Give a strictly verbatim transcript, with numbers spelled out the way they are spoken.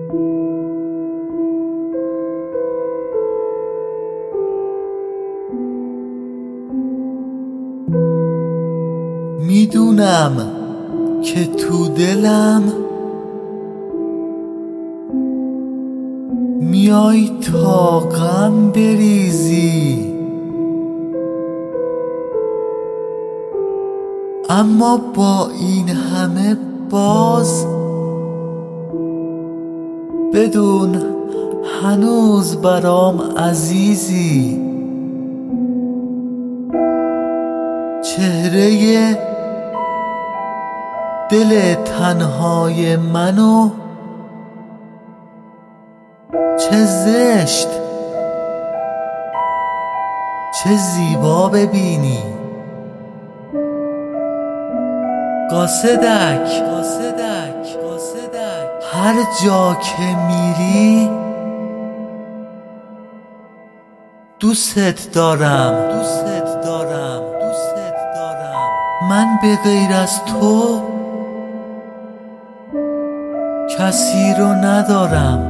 میدونم که تو دلم میای تا غم بریزی، اما با این همه باز بدون هنوز برام عزیزی. چهره دل تنهای منو چه زشت چه زیبا ببینی. قاصدک قاصدک قاصدک هر جا که میری دوست دارم دوست دارم دوست دارم. من به غیر از تو کسی رو ندارم.